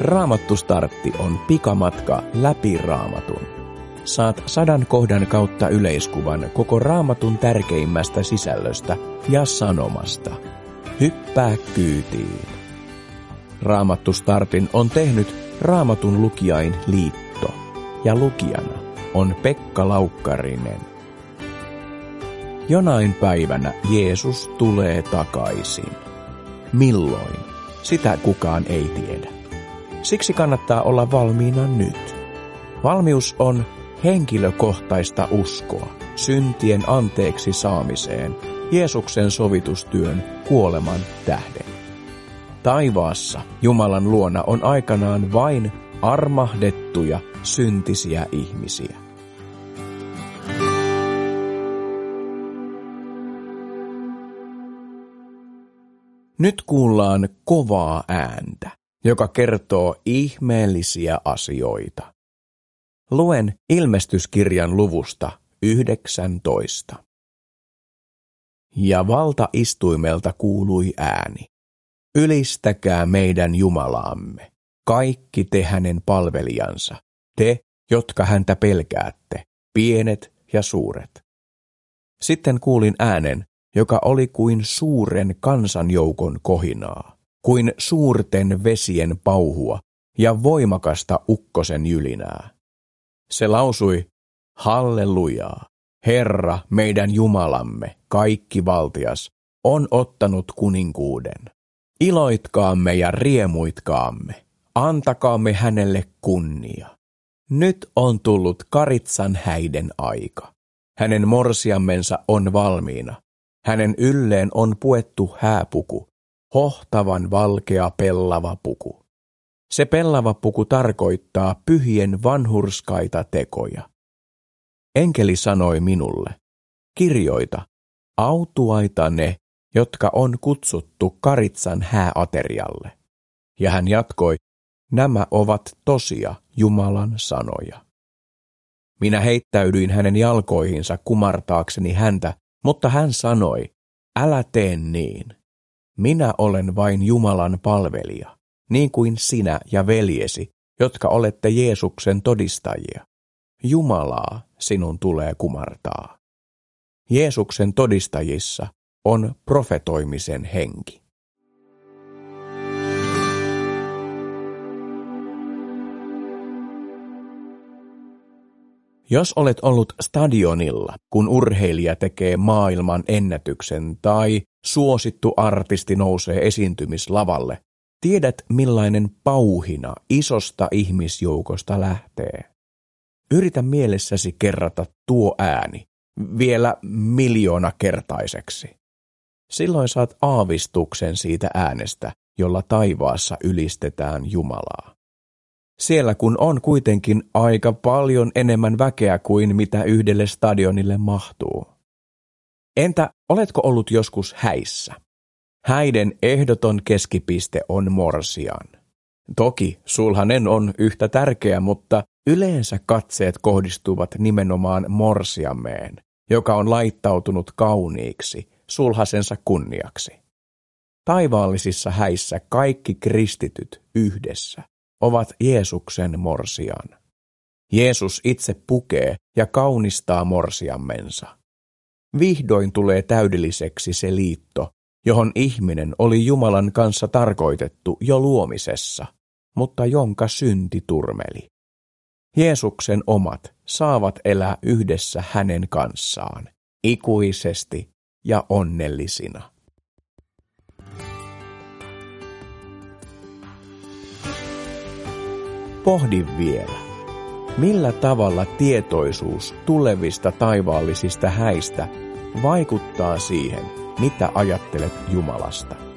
Raamattu Startti on pikamatka läpi Raamatun. Saat 100 kohdan kautta yleiskuvan koko Raamatun tärkeimmästä sisällöstä ja sanomasta. Hyppää kyytiin. Raamattu Startin on tehnyt Raamatun lukijain liitto ja lukijana on Pekka Laukkarinen. Jonain päivänä Jeesus tulee takaisin. Milloin? Sitä kukaan ei tiedä. Siksi kannattaa olla valmiina nyt. Valmius on henkilökohtaista uskoa syntien anteeksi saamiseen Jeesuksen sovitustyön kuoleman tähden. Taivaassa Jumalan luona on aikanaan vain armahdettuja syntisiä ihmisiä. Nyt kuullaan kovaa ääntä, joka kertoo ihmeellisiä asioita. Luen Ilmestyskirjan luvusta 19. Ja valtaistuimelta kuului ääni. Ylistäkää meidän Jumalaamme, kaikki te hänen palvelijansa, te, jotka häntä pelkäätte, pienet ja suuret. Sitten kuulin äänen, joka oli kuin suuren kansanjoukon kohinaa, kuin suurten vesien pauhua ja voimakasta ukkosen jylinää. Se lausui, hallelujaa, Herra meidän Jumalamme, kaikki valtias, on ottanut kuninkuuden. Iloitkaamme ja riemuitkaamme, antakaamme hänelle kunnia. Nyt on tullut karitsan häiden aika. Hänen morsiammensa on valmiina. Hänen ylleen on puettu hääpuku, hohtavan valkea pellava puku. Se pellava puku tarkoittaa pyhien vanhurskaita tekoja. Enkeli sanoi minulle, kirjoita, autuaita ne, jotka on kutsuttu karitsan hääaterialle. Ja hän jatkoi, nämä ovat tosia Jumalan sanoja. Minä heittäydyin hänen jalkoihinsa kumartaakseni häntä, mutta hän sanoi, älä tee niin. Minä olen vain Jumalan palvelija, niin kuin sinä ja veljesi, jotka olette Jeesuksen todistajia. Jumalaa sinun tulee kumartaa. Jeesuksen todistajissa on profetoimisen henki. Jos olet ollut stadionilla, kun urheilija tekee maailman ennätyksen tai suosittu artisti nousee esiintymislavalle, tiedät millainen pauhina isosta ihmisjoukosta lähtee. Yritä mielessäsi kerrata tuo ääni vielä 1,000,000-kertaiseksi. Silloin saat aavistuksen siitä äänestä, jolla taivaassa ylistetään Jumalaa. Siellä kun on kuitenkin aika paljon enemmän väkeä kuin mitä yhdelle stadionille mahtuu. Entä oletko ollut joskus häissä? Häiden ehdoton keskipiste on morsian. Toki sulhanen on yhtä tärkeä, mutta yleensä katseet kohdistuvat nimenomaan morsiameen, joka on laittautunut kauniiksi sulhasensa kunniaksi. Taivaallisissa häissä kaikki kristityt yhdessä ovat Jeesuksen morsian. Jeesus itse pukee ja kaunistaa morsiammensa. Vihdoin tulee täydelliseksi se liitto, johon ihminen oli Jumalan kanssa tarkoitettu jo luomisessa, mutta jonka synti turmeli. Jeesuksen omat saavat elää yhdessä hänen kanssaan, ikuisesti ja onnellisina. Pohdi vielä, millä tavalla tietoisuus tulevista taivaallisista häistä vaikuttaa siihen, mitä ajattelet Jumalasta.